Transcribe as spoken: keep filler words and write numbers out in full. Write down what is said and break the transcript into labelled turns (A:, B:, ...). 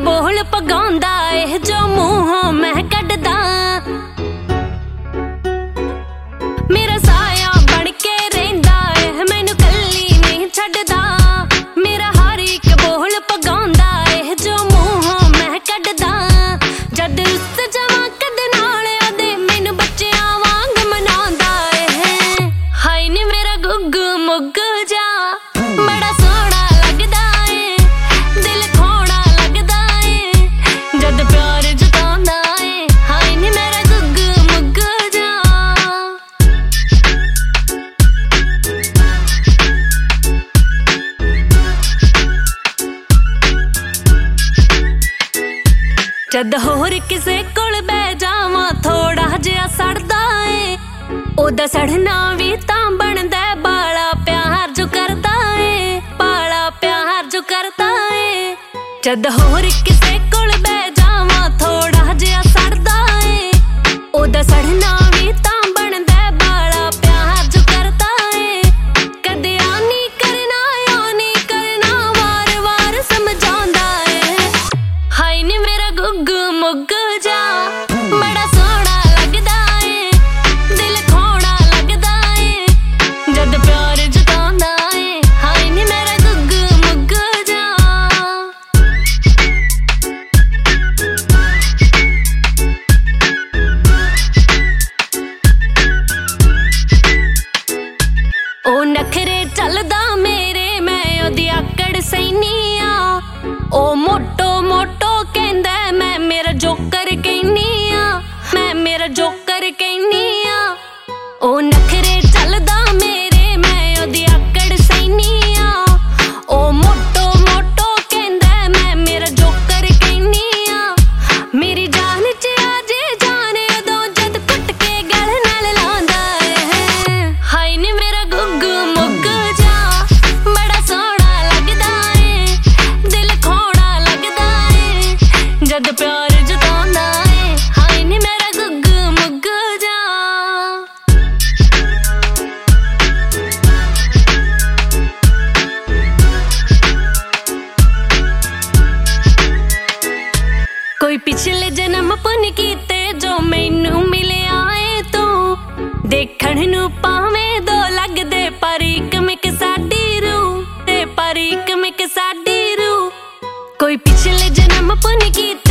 A: ਬੋਲ ਪਗਾਉਂਦਾ ਏ ਜੋ ਮੂੰਹੋਂ ਮੈਂ ਕੱਢਦਾ। ਮੇਰਾ ਸਾਇਆ ਬਣ ਕੇ ਰਹਿੰਦਾ ਏ ਮੈਨੂੰ ਕੱਲੀ ਨਹੀਂ ਛੱਡਦਾ। ਮੇਰਾ ਹਰ ਇੱਕ ਬੋਲ ਪਗਾਉਂਦਾ ਏ ਜੋ ਮੂੰਹੋਂ ਮੈਂ ਕੱਢਦਾ। ਜਦ ਰੁੱਸ ਜਾਵਾਂ ਕਦੇ ਨਾਲ ਉਹਦੇ ਮੈਨੂੰ ਬੱਚਿਆਂ ਵਾਂਗ ਮਨਾਉਂਦਾ ਏ। ਹਾਏ ਨੀ ਮੇਰਾ ਗੁੱਗੂ ਮੁੱਗੂ ਜਾ ਬੜਾ ਸੋਹਣਾ ਲੱਗਦਾ ਏ। ਦਿਲ ਖੋਣਾ ਲੱਗਦਾ ਏ ਜਦ ਪਿਆਰ ਜਤਾਉਂਦਾ ਏ। ਹਾਏ ਨੀ ਮੇਰਾ ਗੁੱਗੂ ਮੁੱਗੂ ਜਾ। ਜਦ ਹੋਰ ਕਿਸੇ ਕੋਲ ਬਹਿ ਜਾਵਾਂ ਥੋੜਾ ਜਿਹਾ ਸੜਦਾ ਏ। ਉਹਦਾ ਸੜਨਾ ਵੀ ਤਾਂ ਬਣਦਾ ਬਾਲਾ ਪਿਆਰ ਜੋ ਕਰਦਾ ਏ। ਬਾਲਾ ਪਿਆਰ ਜੋ ਕਰਦਾ ਏ। ਜਦ ਹੋਰ ਕਿਸੇ ਕੋਲ ਬਹਿ ਜਾਵਾਂ ਥੋੜਾ ਜਿਹਾ ਸੜਦਾ ਏ। ਉਹਦਾ ਸੜਨਾ ਵੀ ਤਾਂ ਬਣਦਾ ਬਾਲਾ ਪਿਆਰ ਜੋ ਕਰਦਾ ਏ। ਕਦੇ ਆ ਨੀ ਕਰਨਾ ਉਹ ਨੀ ਕਰਨਾ ਵਾਰ ਵਾਰ ਸਮਝਾਉਂਦਾ ਏ। ਹਾਏ ਨੀ ਮੇਰਾ ਗੁੱਗੂ ਮੁੱਗੂ ਜਾ ਬੜਾ ਸੋਹਣਾ ਲੱਗਦਾ ਏ। ਦਿਲ ਖੋਣਾ ਲੱਗਦਾ ਏ ਜਦ ਪਿਆਰ ਜਤਾਉਂਦਾ ਏ। ਹਾਏ ਨੀ ਮੇਰਾ ਗੁੱਗੂ ਮੁੱਗੂ ਜਾ। ਉਹ ਨਖਰੇ ਚੱਲਦਾ ਮੇਰੇ ਮੈਂ ਉਹਦੀ ਆਕੜ ਸੈਨੀ ਆ। ਉਹ ਮੋਟੋ ਮੋਟੋ ਕਹਿੰਦਾ ਮੈਂ ਮੇਰਾ ਜੋਕਰ ਕਹਿਨੀ ਆ। ਮੈਂ ਮੇਰਾ ਜੋਕਰ ਕਹਿਨੀ ਆ। ਉਹ ਨਖਰੇ ਚੱਲਦਾ ਮੇਰੇ ਮੈਂ ਉਹਦੀ ਆਕੜ ਸੈਨੀ ਆ। ਉਹ ਮੋਟੋ ਮੋਟੋ ਕਹਿੰਦਾ ਮੈਂ ਮੇਰਾ ਜੋਕਰ ਕਹਿਨੀ ਆ। ਮੇਰੀ ਜਾਨ ਚ ਆ ਜੇ ਜਾਨ ਉਦੋਂ ਜਦ ਕੁੱਟ ਕੇ ਗਲ ਨਾਲ ਲਾਉਂਦਾ ਏ। ਹਾਏ ਨੀ ਮੇਰਾ ਗੁੱਗੂ ਮੁੱਗੂ ਜਾ ਬੜਾ ਸੋਹਣਾ ਲੱਗਦਾ ਏ। ਦਿਲ ਖੋਣਾ ਲੱਗਦਾ ਏ ਜਦ ਪਿਆਰ ਜਤਾਉਂਦਾ ਏ। ਹਾਏ ਨੀ ਮੇਰਾ ਗੁੱਗੂ ਮੁੱਗੂ ਜਾ। ਕੋਈ ਪਿਛਲੇ ਜਨਮ ਪੁੰਨ ਕੀਤੇ ਜੋ ਮੈਨੂੰ ਮਿਲਿਆ ਏ ਤੂੰ। ਦੇਖਣ ਨੂੰ ਭਾਵੇਂ ਦੋ ਲੱਗਦੇ ਪਰ ਇੱਕ ਮਿਕ ਸਾਡੀ ਰੂਹ ਤੇ ਪਰ ਇੱਕ ਮਿਕ ਸਾਡੀ ਰੂਹ। ਕੋਈ ਪਿਛਲੇ ਜਨਮ ਪੁੰਨ ਕੀਤੇ